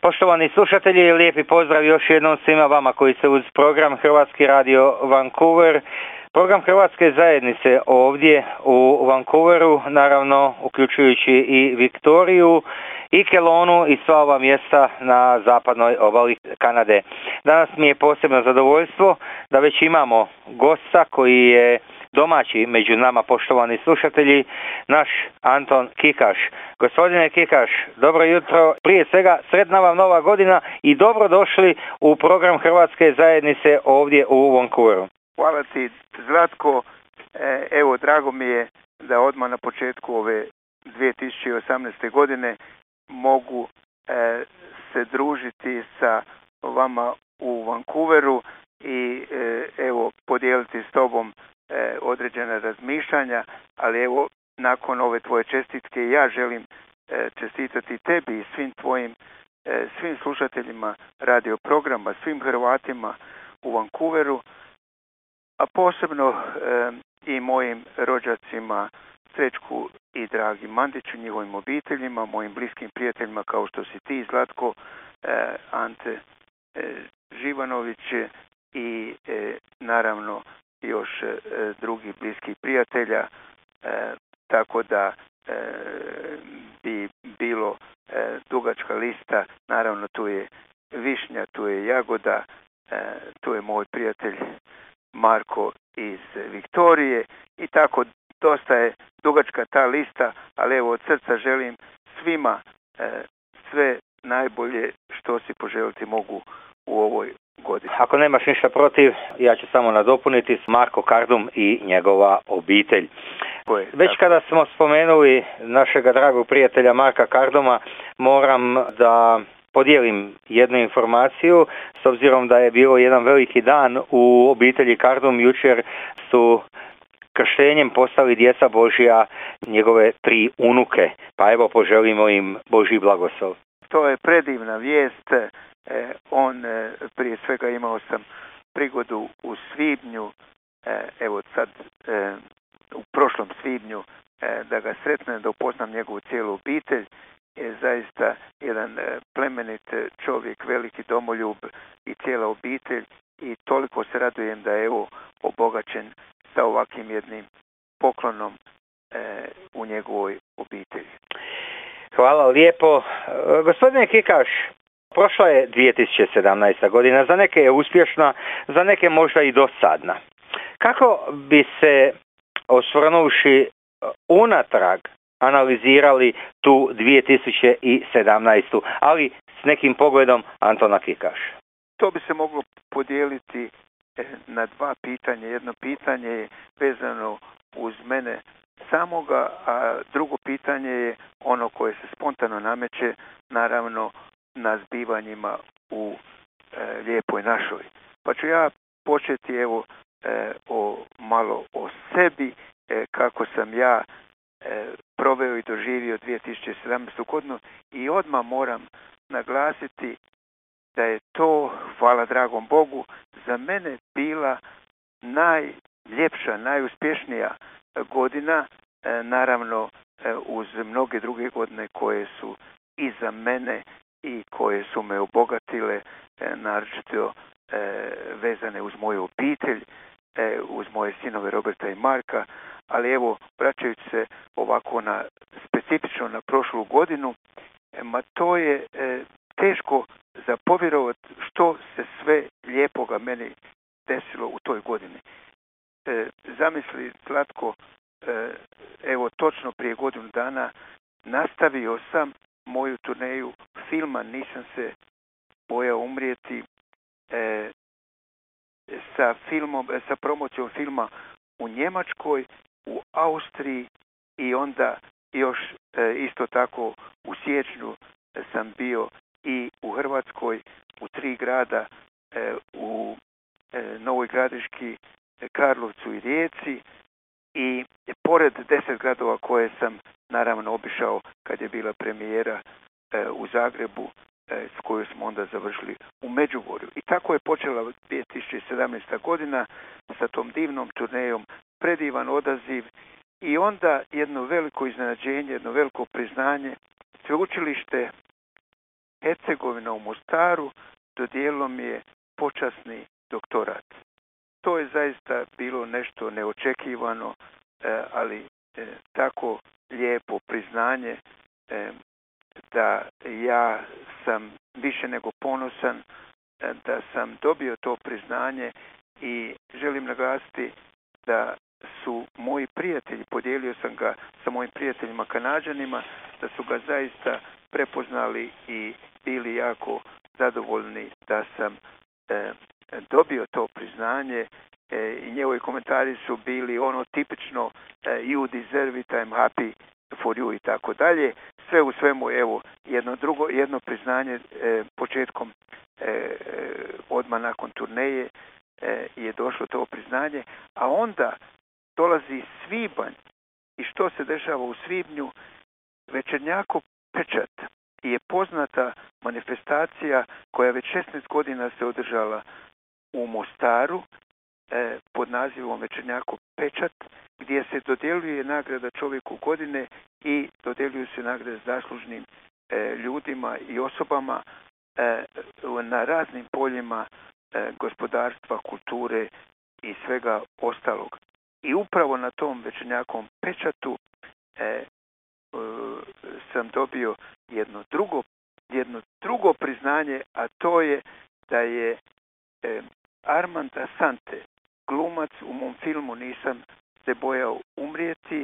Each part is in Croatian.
Poštovani slušatelji, lijepi pozdrav još jednom svima vama koji se uz program Hrvatski radio Vancouver, program Hrvatske zajednice ovdje u Vancouveru, naravno uključujući i Viktoriju i Kelownu i sva ova mjesta na zapadnoj obali Kanade. Danas mi je posebno zadovoljstvo da već imamo gosta koji je domaći među nama, poštovani slušatelji, naš Anton Kikaš. Gospodine Kikaš, dobro jutro. Prije svega sretna vam nova godina i dobrodošli u program Hrvatske zajednice ovdje u Vancouveru. Hvala ti, Zlatko. Evo, drago mi je da odmah na početku ove 2018. godine mogu se družiti sa vama u Vancouveru i evo podijeliti s tobom određena razmišljanja, ali evo nakon ove tvoje čestitke ja želim čestitati tebi i svim slušateljima radio programa, svim Hrvatima u Vancouveru, a posebno i mojim rođacima Srećku i Dragi Mandiću, njihovim obiteljima, mojim bliskim prijateljima kao što si ti, Zlatko, Ante Živanović i naravno još drugih bliskih prijatelja, tako da bi bilo dugačka lista. Naravno tu je Višnja, tu je Jagoda, tu je moj prijatelj Marko iz Viktorije i tako dosta je dugačka ta lista, ali evo od srca želim svima sve najbolje što si poželiti mogu u ovoj godini. Ako nemaš ništa protiv, ja ću samo nadopuniti Marko Kardum i njegova obitelj. Već kada smo spomenuli našega dragog prijatelja Marka Karduma, moram da podijelim jednu informaciju, s obzirom da je bilo jedan veliki dan u obitelji Kardum. Jučer su krštenjem postali djeca Božja njegove 3 unuke, pa evo poželimo im Božji blagoslov. To je predivna vijest. On prije svega imao sam prigodu u svibnju, evo sad u prošlom svibnju da ga sretnem, da upoznam njegovu cijelu obitelj. Je zaista jedan plemenit čovjek, veliki domoljub i cijela obitelj i toliko se radujem da je evo obogaćen sa ovakvim jednim poklonom u njegovoj obitelji. Hvala lijepo. Gospodine Kikaš, prošla je 2017. godina, za neke je uspješna, za neke možda i dosadna. Kako bi se, osvrnuši unatrag, analizirali tu 2017. ali s nekim pogledom Antona Kikaša? To bi se moglo podijeliti na 2 pitanja. Jedno pitanje je vezano uz mene samoga, a drugo pitanje je ono koje se spontano nameće, naravno na zbivanjima u Lijepoj našoj. Pa ću ja početi evo malo o sebi, kako sam ja proveo i doživio 2017. godinu i odmah moram naglasiti da je to, hvala dragom Bogu, za mene bila najljepša, najuspješnija godina, naravno uz mnoge druge godine koje su iza mene i koje su me obogatile, naročito vezane uz moju obitelj, uz moje sinove Roberta i Marka, ali evo, vraćajući se ovako specifično na prošlu godinu, to je teško za povjerovati što se sve lijepoga meni desilo u toj godini. Zamisli, Zlatko, evo točno prije godinu dana nastavio sam moju turneju filma Nisam se bojao umrijeti sa promocijom filma u Njemačkoj, u Austriji i onda još isto tako u siječnju sam bio i u Hrvatskoj u 3 grada, u Novoj Gradiški, Karlovcu i Rijeci i pored 10 gradova koje sam naravno obišao kad je bila premijera u Zagrebu, s koju smo onda završili u Međugorju. I tako je počela 2017. godina sa tom divnom turnejom, predivan odaziv i onda jedno veliko iznenađenje, jedno veliko priznanje. Sveučilište Hercegovina u Mostaru dodijelilo mi je počasni doktorat. To je zaista bilo nešto neočekivano, ali tako lijepo priznanje da ja sam više nego ponosan da sam dobio to priznanje i želim naglasiti da su moji prijatelji, podijelio sam ga sa mojim prijateljima Kanađanima, da su ga zaista prepoznali i bili jako zadovoljni da sam dobio to priznanje i njegovi komentari su bili ono tipično you deserve it, I'm happy for you i tako dalje. Sve u svemu, evo, jedno priznanje početkom odmah nakon turneje je došlo to priznanje, a onda dolazi svibanj i što se dešava u svibnju. Večernjakov pečat je poznata manifestacija koja već 16 godina se održala u Mostaru pod nazivom Večernjakov pečat, gdje se dodjeljuje nagrada čovjeku godine i dodjeljuju se nagrade zaslužnim ljudima i osobama na raznim poljima gospodarstva, kulture i svega ostalog. I upravo na tom Večernjakovom pečatu sam dobio jedno drugo priznanje, a to je da je Armand Assante, glumac u mom filmu Nisam se bojao umrijeti,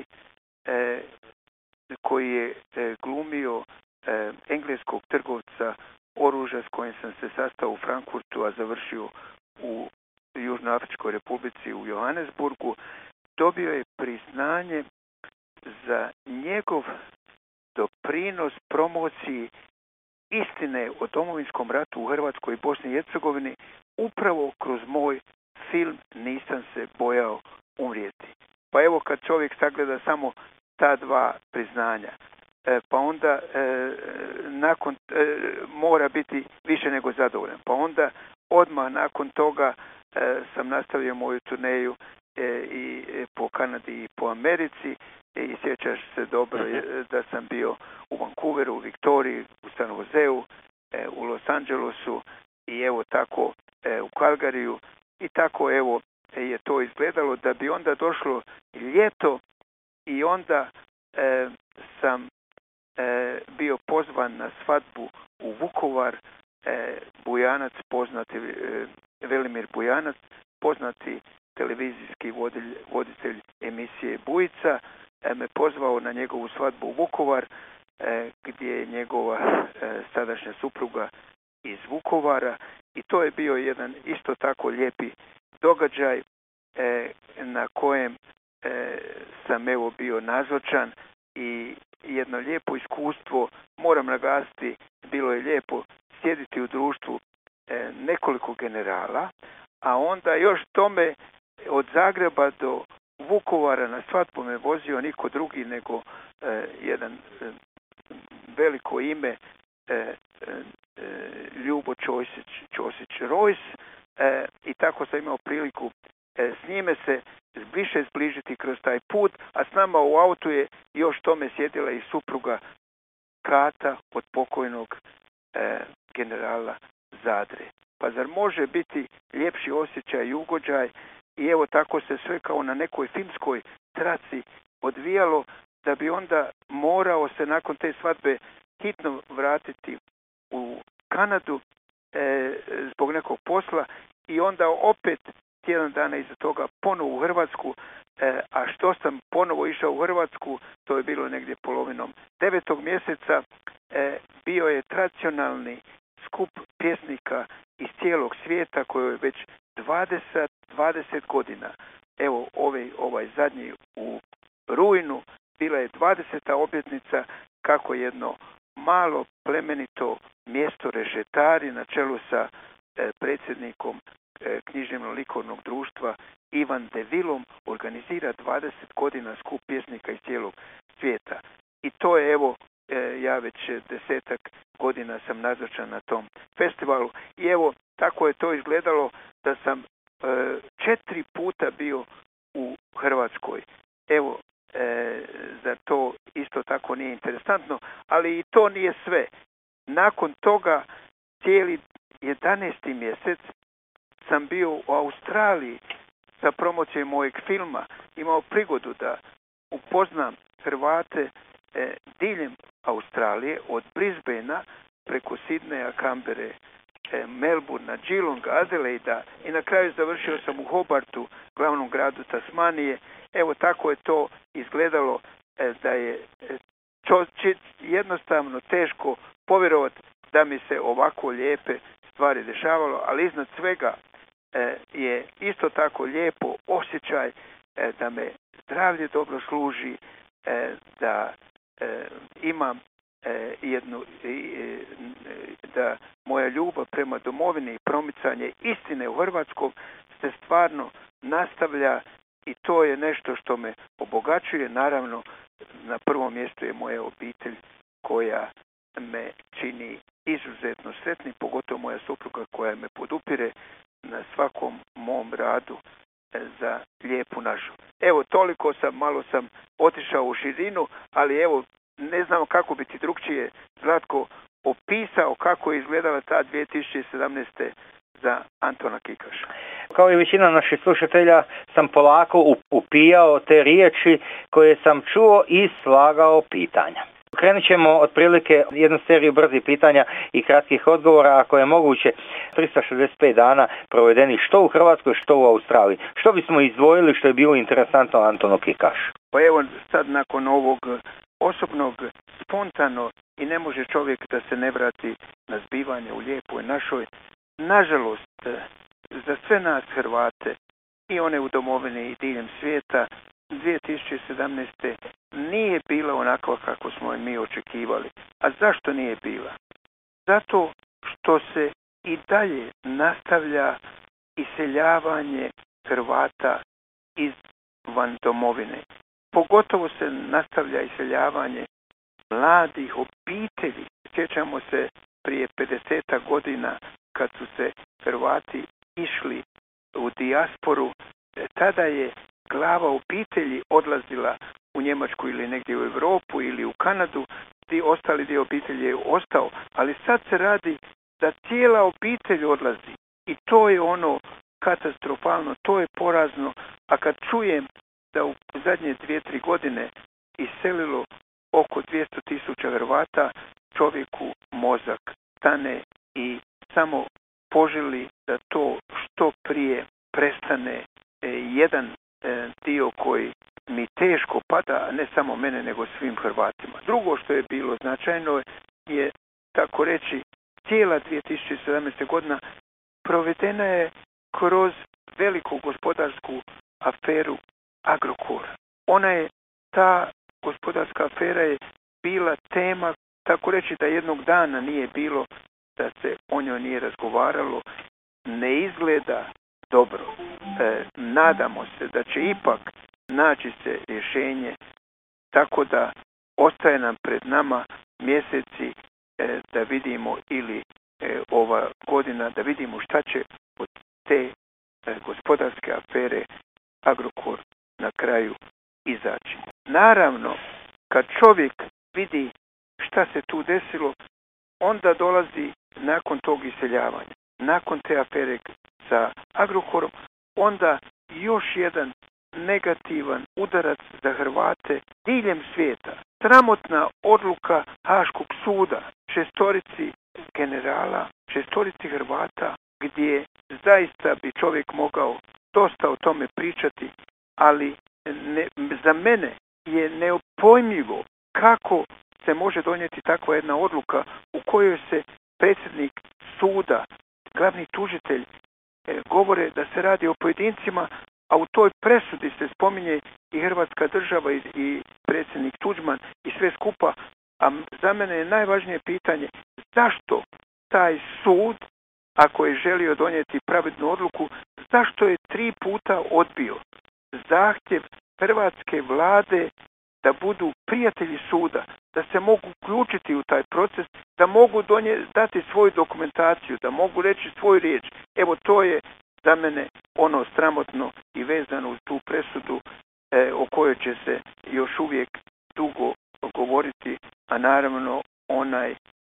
koji je glumio engleskog trgovca oružja s kojim sam se sastao u Frankfurtu, a završio u Južnoafričkoj Republici u Johannesburgu, dobio je priznanje za njegov doprinos promociji istine o Domovinskom ratu u Hrvatskoj i Bosni i Hercegovini upravo kroz moj film Nisam se bojao umrijeti. Pa evo, kad čovjek sagleda samo ta dva priznanja, pa onda nakon mora biti više nego zadovoljan. Pa onda odmah nakon toga sam nastavio moju turneju i po Kanadi i po Americi i sjećaš se dobro da sam bio u Vancouveru, u Viktoriji, u San Joseu, u Los Angelesu i evo tako u Calgaryju i tako evo je to izgledalo, da bi onda došlo ljeto i onda sam bio pozvan na svadbu u Vukovar. Bujanac, poznati Velimir Bujanac, poznati televizijski voditelj emisije Bujica, me pozvao na njegovu svadbu u Vukovar, gdje je njegova sadašnja supruga iz Vukovara, i to je bio jedan isto tako lijepi događaj na kojem sam evo bio nazočan i jedno lijepo iskustvo. Moram naglasiti, bilo je lijepo sjediti u društvu nekoliko generala, a onda još tome od Zagreba do Vukovara na svadbu me vozio niko drugi nego jedan veliko ime Ljubo Ćosić-Rojs, i tako sam imao priliku s njime se više zbližiti kroz taj put, a s nama u autu je još tome sjedila i supruga Kata od pokojnog generala Zadre. Pa zar može biti ljepši osjećaj i ugođaj? I evo tako se sve kao na nekoj filmskoj traci odvijalo, da bi onda morao se nakon te svadbe hitno vratiti u Kanadu zbog nekog posla i onda opet tjedan dana iza toga ponovo u Hrvatsku, a što sam ponovo išao u Hrvatsku, to je bilo negdje polovinom 9. mjeseca, bio je tradicionalni skup pjesnika iz cijelog svijeta koji je već 20 godina. Evo ovaj zadnji u rujnu bila je 20. obljetnica kako jedno malo plemenito mjesto Rešetari na čelu sa predsjednikom književno-likovnog društva Ivan Devilom organizira 20 godina skup pjesnika iz cijelog svijeta. I to je evo, ja već 10 godina sam nazočan na tom festivalu i evo tako je to izgledalo da sam 4 puta bio u Hrvatskoj. Evo, zar to isto tako nije interesantno, ali i to nije sve. nakon toga cijeli 11. mjesec sam bio u Australiji sa promocijom mojeg filma, imao prigodu da upoznam Hrvate diljem Australije, od Brisbanea preko Sidneja, Kambere, Melbourna, Geelonga, Adelaida i na kraju završio sam u Hobartu, glavnom gradu Tasmanije. Evo tako je to izgledalo, da je jednostavno teško povjerovati da mi se ovako lijepe stvari dešavalo, ali iznad svega je isto tako lijepo osjećaj da me zdravlje dobro služi, da imam da moja ljubav prema domovini i promicanje istine u Hrvatskom se stvarno nastavlja i to je nešto što me obogaćuje. Naravno, na prvom mjestu je moja obitelj koja me čini izuzetno sretnim, pogotovo moja supruga koja me podupire na svakom mom radu za lijepu našu. Evo, toliko malo sam otišao u širinu, ali evo, ne znam kako bi ti drugčije, Zlatko, opisao kako je izgledala ta 2017. za Antona Kikaša. Kao i većina naših slušatelja sam polako upijao te riječi koje sam čuo i slagao pitanja. Krenut ćemo otprilike jednu seriju brzih pitanja i kratkih odgovora, ako je moguće 365 dana provedeni što u Hrvatskoj, što u Australiji. Što bismo izdvojili što je bilo interesantno Antonu Kikašu? Pa evo sad nakon ovog osobnog, spontano, i ne može čovjek da se ne vrati na zbivanje u lijepoj našoj. Nažalost, za sve nas Hrvate i one u domovini i diljem svijeta, 2017. nije bila onako kako smo je mi očekivali. A zašto nije bila? Zato što se i dalje nastavlja iseljavanje Hrvata izvan domovine. Pogotovo se nastavlja iseljavanje mladih obitelji. Sjećamo se prije 50 godina kad su se Hrvati išli u dijasporu, tada je glava obitelji odlazila u Njemačku ili negdje u Europu ili u Kanadu, ostali dio obitelji je ostao, ali sad se radi da cijela obitelj odlazi i to je ono katastrofalno, to je porazno, a kad čujem da u zadnje 2-3 godine iselilo oko 200.000 Hrvata, čovjeku mozak stane i samo poželi da to što prije prestane. Jedan dio koji mi teško pada, ne samo mene nego svim Hrvatima. Drugo što je bilo značajno je, tako reći, cijela 2017. godina provedena je kroz veliku gospodarsku aferu Agrokor. Ta gospodarska afera je bila tema, tako reći, da jednog dana nije bilo da se o njoj nije razgovaralo. Ne izgleda dobro. Nadamo se da će ipak naći se rješenje, tako da ostaje nam pred nama mjeseci da vidimo ili ova godina da vidimo šta će od te gospodarske afere Agrokor na kraju izaći. Naravno, kad čovjek vidi šta se tu desilo, onda dolazi nakon tog iseljavanja, nakon te afere sa Agrokorom, onda još jedan negativan udarac za Hrvate diljem svijeta. Sramotna odluka Haškog suda, 6 generala, 6 Hrvata, gdje zaista bi čovjek mogao dosta o tome pričati, ali za mene je neopojmljivo kako se može donijeti takva jedna odluka u kojoj se predsjednik suda, glavni tužitelj, govore da se radi o pojedincima, a u toj presudi se spominje i Hrvatska država i predsjednik Tuđman i sve skupa. A za mene je najvažnije pitanje zašto taj sud, ako je želio donijeti pravednu odluku, zašto je 3 puta odbio zahtjev hrvatske vlade da budu prijatelji suda, da se mogu uključiti u taj proces, da mogu dati svoju dokumentaciju, da mogu reći svoju riječ. Evo, to je za mene ono sramotno i vezano uz tu presudu o kojoj će se još uvijek dugo govoriti, a naravno onaj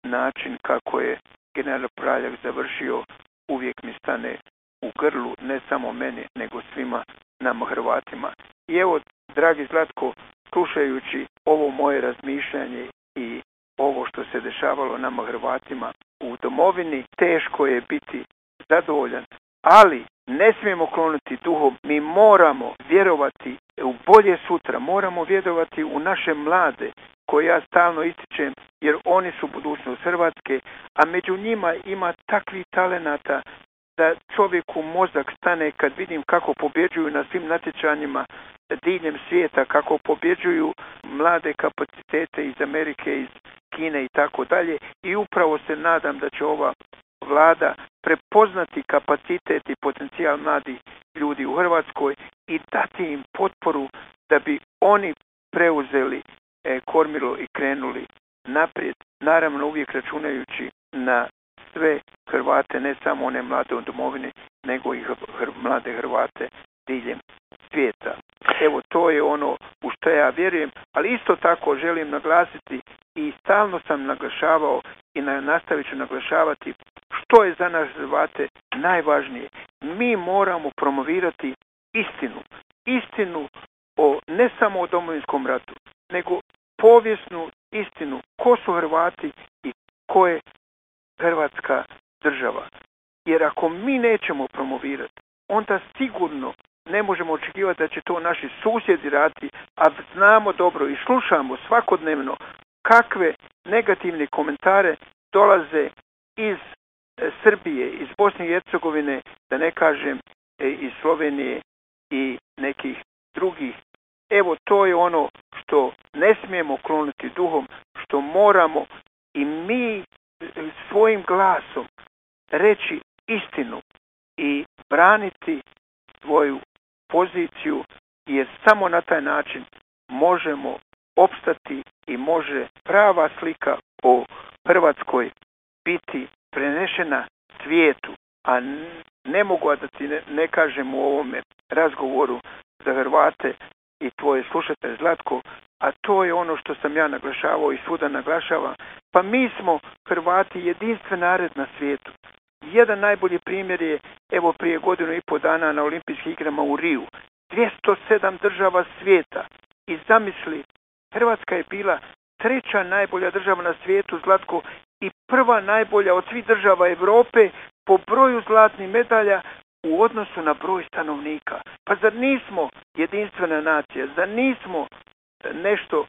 način kako je general Praljak završio uvijek mi stane u grlu, ne samo meni, nego svima nama Hrvatima. I evo, dragi Zlatko, slušajući ovo moje razmišljanje i ovo što se dešavalo nama Hrvatima u domovini, teško je biti zadovoljan, ali ne smijemo klonuti duhom. Mi moramo vjerovati u bolje sutra, moramo vjerovati u naše mlade, koje ja stalno ističem, jer oni su budućnost Hrvatske, a među njima ima takvih talenata da čovjeku mozak stane kad vidim kako pobjeđuju na svim natjecanjima diljem svijeta, kako pobjeđuju mlade kapacitete iz Amerike, iz Kine i tako dalje. I upravo se nadam da će ova vlada prepoznati kapacitet i potencijal mladih ljudi u Hrvatskoj i dati im potporu da bi oni preuzeli kormilo i krenuli naprijed, naravno uvijek računajući na sve Hrvate, ne samo one mlade u domovini, nego i mlade Hrvate diljem svijeta. Evo, to je ono u što ja vjerujem, ali isto tako želim naglasiti i stalno sam naglašavao i nastavit ću naglašavati što je za nas Hrvate najvažnije. Mi moramo promovirati istinu o ne samo o Domovinskom ratu, nego povijesnu istinu ko su Hrvati i ko je Hrvatska država. Jer ako mi nećemo promovirati, onda sigurno ne možemo očekivati da će to naši susjedi raditi, a znamo dobro i slušamo svakodnevno kakve negativne komentare dolaze iz Srbije, iz Bosne i Hercegovine, da ne kažem iz Slovenije i nekih drugih. Evo, to je ono što ne smijemo klonuti duhom, što moramo i mi svojim glasom reći istinu i braniti svoju poziciju, jer samo na taj način možemo opstati i može prava slika o Hrvatskoj biti prenešena svijetu, a ne mogu da ti ne kažem u ovome razgovoru za Hrvate i tvoje slušatelje, Zlatko, a to je ono što sam ja naglašavao i svuda naglašavam. Pa mi smo Hrvati jedinstven narod na svijetu. Jedan najbolji primjer je, evo, prije 1.5 dana na Olimpijskim igrama u Riju. 207 država svijeta. I zamisli, Hrvatska je bila 3. najbolja država na svijetu, Zlatko, i 1. najbolja od svih država Europe po broju zlatnih medalja u odnosu na broj stanovnika. Pa zar nismo jedinstvena nacija? Zar nismo nešto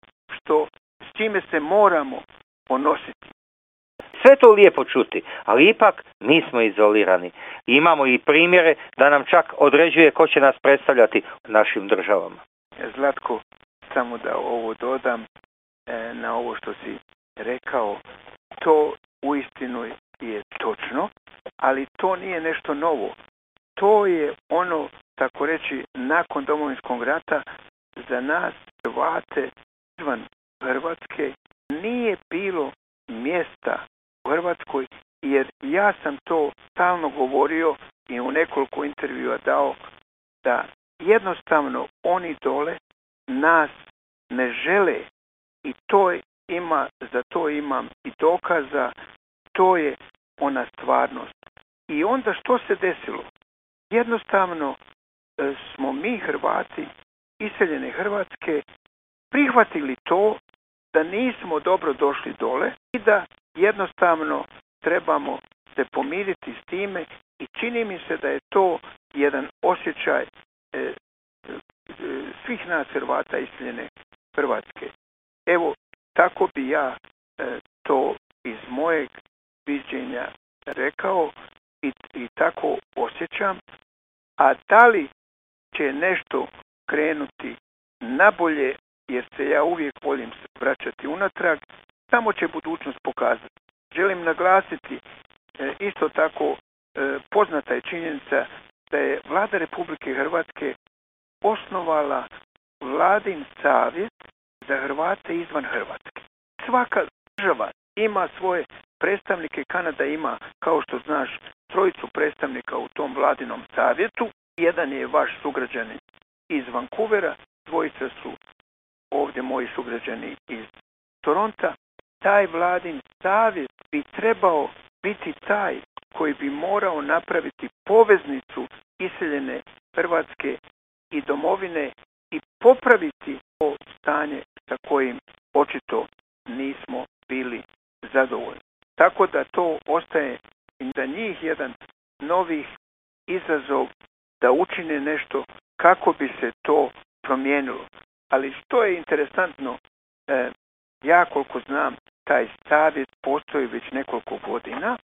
s čime se moramo ponositi? Sve to lijepo čuti, ali ipak nismo izolirani. Imamo i primjere da nam čak određuje ko će nas predstavljati u našim državama. Zlatko, samo da ovo dodam na ovo što si rekao, to uistinu je točno, ali to nije nešto novo. To je ono, tako reći, nakon Domovinskog rata za nas Hrvate izvan Hrvatske nije bilo mjesta u Hrvatskoj, jer ja sam to stalno govorio i u nekoliko intervjua dao, da jednostavno oni dole nas ne žele i za to imam i dokaza, to je ona stvarnost. I onda što se desilo? Jednostavno smo mi Hrvati iseljene Hrvatske prihvatili to da nismo dobro došli dole i da jednostavno trebamo se pomiriti s time i čini mi se da je to jedan osjećaj svih nas Hrvata iseljene Hrvatske. Evo, tako bi ja to iz mojeg viđenja rekao i tako osjećam. A da li će nešto krenuti nabolje, jer se ja uvijek volim vraćati unatrag, samo će budućnost pokazati. Želim naglasiti, isto tako poznata je činjenica da je Vlada Republike Hrvatske osnovala Vladin savjet za Hrvate izvan Hrvatske. Svaka država ima svoje predstavnike, Kanada ima, kao što znaš, 3 predstavnika u tom Vladinom savjetu. Jedan je vaš sugrađanin iz Vancouvera, 2 su ovdje moji sugrađani iz Toronta taj vladin savjet bi trebao biti taj koji bi morao napraviti poveznicu iseljene Hrvatske i domovine i popraviti to stanje sa kojim očito nismo bili zadovoljni. Tako da to ostaje za njih jedan novih izazov da učine nešto kako bi se to promijenilo. Ali što je interesantno, ja koliko znam, taj savjet postoji već nekoliko godina,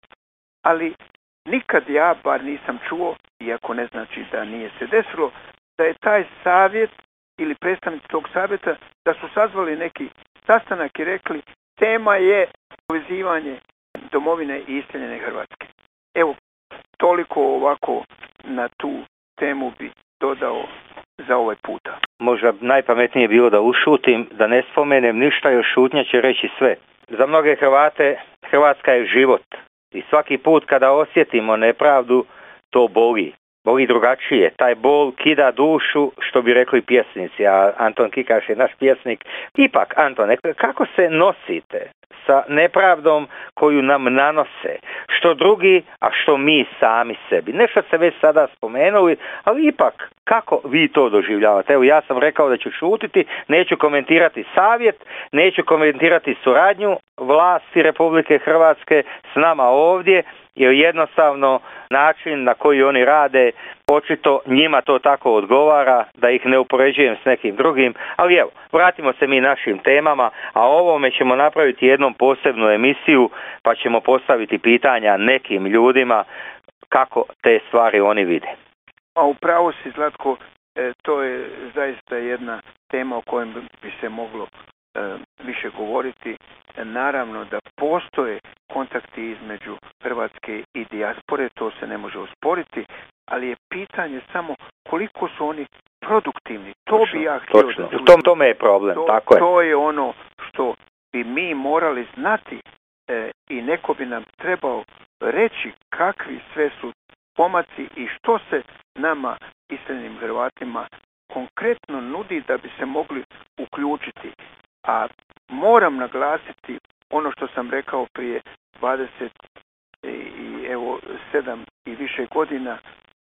ali nikad ja bar nisam čuo, iako ne znači da nije se desilo, da je taj savjet ili predstavnici tog savjeta da su sazvali neki sastanak i rekli tema je povezivanje domovine i iseljene Hrvatske. Evo, toliko ovako na tu temu bi dodao za ovaj puta. Možda najpametnije bilo da ušutim, da ne spomenem ništa, još šutnja će reći sve. Za mnoge Hrvate Hrvatska je život i svaki put kada osjetimo nepravdu, to boli. Boli drugačije. Taj bol kida dušu, što bi rekli pjesnici, a Anton Kikaš je naš pjesnik. Ipak, Antone, kako se nosite sa nepravdom koju nam nanose? Što drugi, a što mi sami sebi? Nešto ste već sada spomenuli, ali ipak, kako vi to doživljavate? Evo, ja sam rekao da ću šutiti, neću komentirati savjet, neću komentirati suradnju vlasti Republike Hrvatske s nama ovdje, jer jednostavno način na koji oni rade, očito njima to tako odgovara, da ih ne upoređujem s nekim drugim, ali evo, vratimo se mi našim temama, a o ovome ćemo napraviti jednom posebnu emisiju, pa ćemo postaviti pitanja nekim ljudima kako te stvari oni vide. A upravo si, Zlatko, to je zaista jedna tema o kojoj bi se moglo više govoriti. Naravno da postoje kontakti između Hrvatske i dijaspore, to se ne može osporiti, ali je pitanje samo koliko su oni produktivni. To bi ja htio da čujem. U tome je problem, tako je. To je ono što bi mi morali znati i neko bi nam trebao reći kakvi sve su pomaci i što se nama iseljenim Hrvatima konkretno nudi da bi se mogli uključiti. A moram naglasiti ono što sam rekao prije 27 i više godina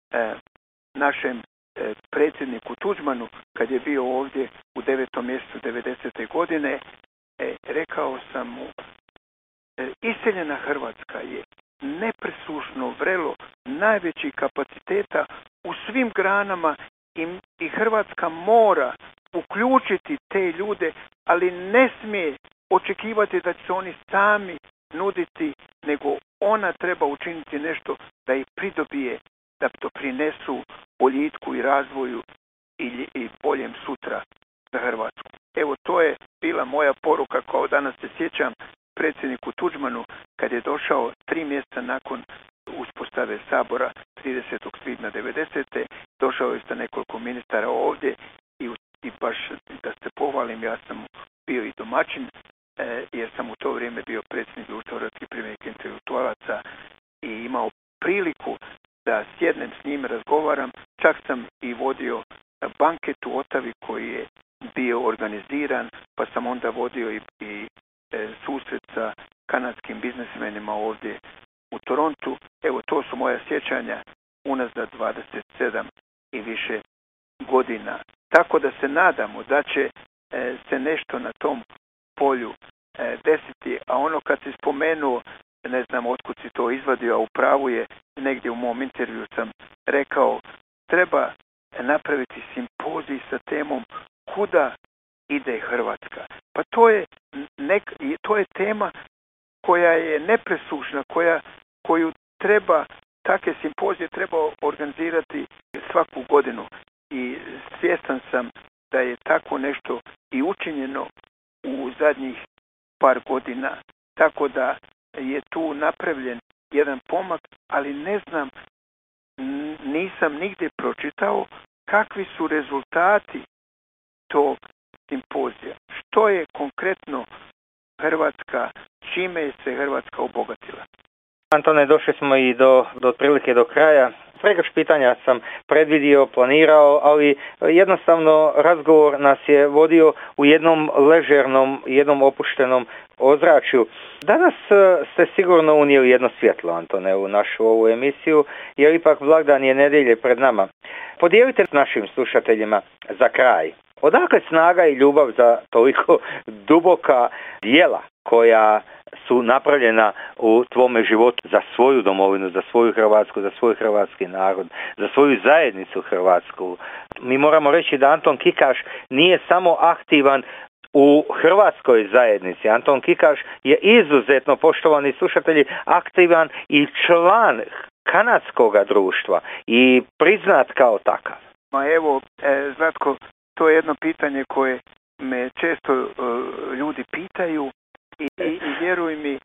našem predsjedniku Tuđmanu, kad je bio ovdje u 9. mjesecu 90. godine, rekao sam mu, iseljena Hrvatska je nepresušno vrelo najvećih kapaciteta u svim granama i Hrvatska mora uključiti te ljude, ali ne smije očekivati da će se oni sami nuditi, nego ona treba učiniti nešto da ih pridobije, da doprinesu boljitku i razvoju i boljem sutra za Hrvatsku. Evo, to je bila moja poruka, kao danas se sjećam predsjedniku Tuđmanu kad je došao 3 mjeseca nakon uspostave Sabora 30. svibnja 90. Došao je sa nekoliko ministara ovdje i baš da se pohvalim, ja sam bio i domaćin jer sam u to vrijeme bio predsjednik Društva hrvatskih primjerenih intelektualaca i imao priliku da sjednem s njim, razgovaram. Čak sam i vodio banket u Otavi koji je bio organiziran, pa sam onda vodio i susret sa kanadskim biznismenima ovdje u Torontu. Evo, to su moja sjećanja unazad 27 i više godina. Tako da se nadamo da će se nešto na tom polju desiti, a ono kad si spomenuo, ne znam otkud si to izvadio, a u pravu je, negdje u mom intervju sam rekao, treba napraviti simpozij sa temom kuda ide Hrvatska. Pa to je tema koja je nepresušna, koju treba, takve simpozije treba organizirati svaku godinu. I svjestan sam da je tako nešto i učinjeno u zadnjih par godina. Tako da je tu napravljen jedan pomak, ali ne znam, nisam nigdje pročitao kakvi su rezultati tog simpozija. Što je konkretno Hrvatska, čime je se Hrvatska obogatila? Antone, došli smo i do otprilike do kraja Pregršt pitanja sam predvidio, planirao, ali jednostavno razgovor nas je vodio u jednom ležernom, jednom opuštenom ozračju. Danas ste sigurno unijeli jedno svjetlo, Antone, u našu ovu emisiju, jer ipak blagdan je nedjelje pred nama. Podijelite s našim slušateljima za kraj. Odakle snaga i ljubav za toliko duboka djela koja su napravljena u tvome životu za svoju domovinu, za svoju Hrvatsku, za svoj hrvatski narod, za svoju zajednicu hrvatsku. Mi moramo reći da Anton Kikaš nije samo aktivan u hrvatskoj zajednici. Anton Kikaš je izuzetno, poštovani slušatelji, aktivan i član kanadskog društva i priznat kao takav. Ma evo, Zlatko, to je jedno pitanje koje me često ljudi pitaju i vjeruj mi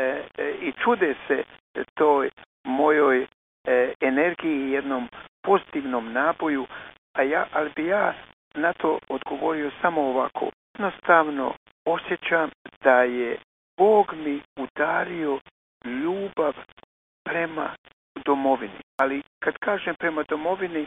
i čude se toj mojoj energiji i jednom pozitivnom naboju, ali bi ja na to odgovorio samo ovako. Jednostavno osjećam da je Bog mi udario ljubav prema domovini. Ali kad kažem prema domovini,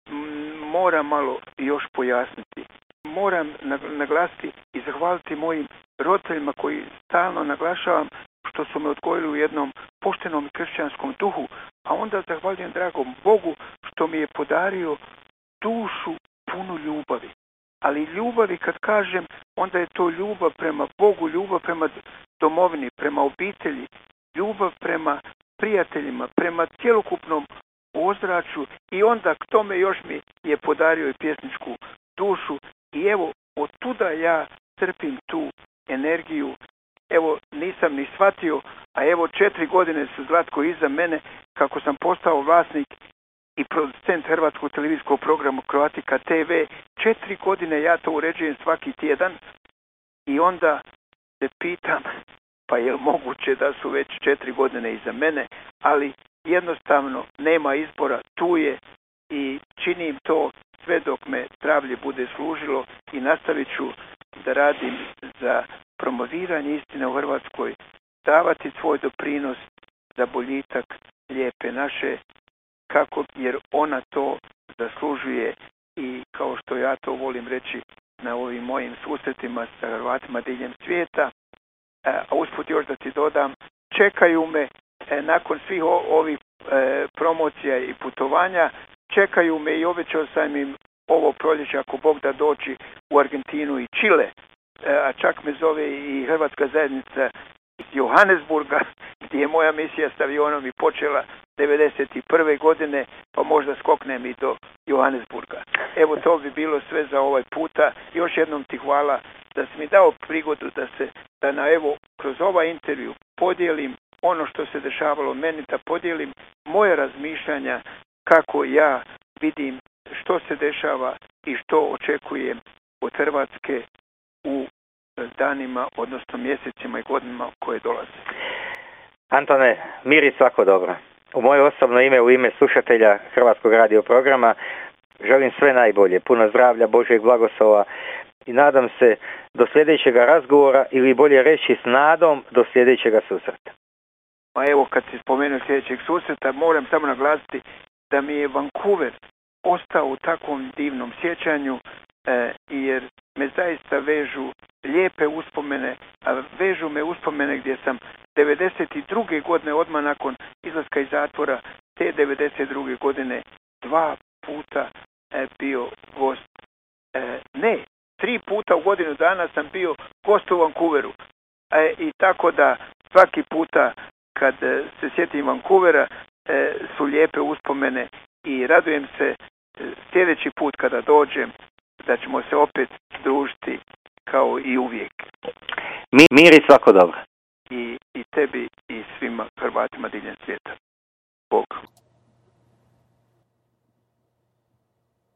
moram malo još pojasniti. Moram naglasiti i zahvaliti mojim roditeljima koji stalno naglašavam što su me odgojili u jednom poštenom kršćanskom duhu, a onda zahvaljujem dragom Bogu što mi je podario dušu punu ljubavi. Ali ljubavi kad kažem, onda je to ljubav prema Bogu, ljubav prema domovini, prema obitelji, ljubav prema prijateljima, prema cjelokupnom ozračju i onda k tome još mi je podario i pjesničku dušu i evo od tuda ja crpim tu energiju. Evo nisam ni shvatio, a evo 4 godine su, Zlatko, iza mene kako sam postao vlasnik i producent hrvatskog televizijskog programa Croatica TV. 4 godine ja to uređujem svaki tjedan i onda se pitam pa je li moguće da su već 4 godine iza mene, ali jednostavno nema izbora, tu je i činim to sve dok me zdravlje bude služilo i nastavit ću da radim za promoviranje istine u Hrvatskoj, davati svoj doprinos za boljitak lijepe naše, jer ona to zaslužuje i kao što ja to volim reći na ovim mojim susretima sa Hrvatima diljem svijeta, a usput još da ti dodam, čekaju me nakon svih ovih promocija i putovanja, čekaju me i obećao sam im ovo proljeće ako Bog da doći u Argentinu i Čile, a čak me zove i Hrvatska zajednica iz Johannesburga gdje je moja misija s avionom i počela 1991. godine, pa možda skoknem i do Johannesburga. Evo to bi bilo sve za ovaj puta. Još jednom ti hvala da si mi dao prigodu da evo kroz ovaj intervju podijelim ono što se dešavalo meni, da podijelim moje razmišljanja kako ja vidim što se dešava i što očekujem od Hrvatske u danima, odnosno mjesecima i godinama koje dolaze. Antone, mir i svako dobro. U moje osobno ime, u ime slušatelja Hrvatskog radio programa, želim sve najbolje, puno zdravlja, Božjeg blagoslova i nadam se do sljedećeg razgovora ili bolje reći s nadom do sljedećeg susreta. Pa evo kad si spomenuo sljedećeg susreta, moram samo naglasiti da mi je Vancouver ostao u takvom divnom sjećanju jer me zaista vežu lijepe uspomene, a vežu me uspomene gdje sam 92. godine odmah nakon izlaska iz zatvora te 92. godine 2 puta bio gost. 3 puta u godinu dana sam bio gost u Vancouveru. I tako da svaki puta kad se sjetim Vancouvera su lijepe uspomene i radujem se sljedeći put kada dođem da ćemo se opet družiti kao i uvijek. Mir i svako dobro. I tebi i svima Hrvatima diljem svijeta. Bog.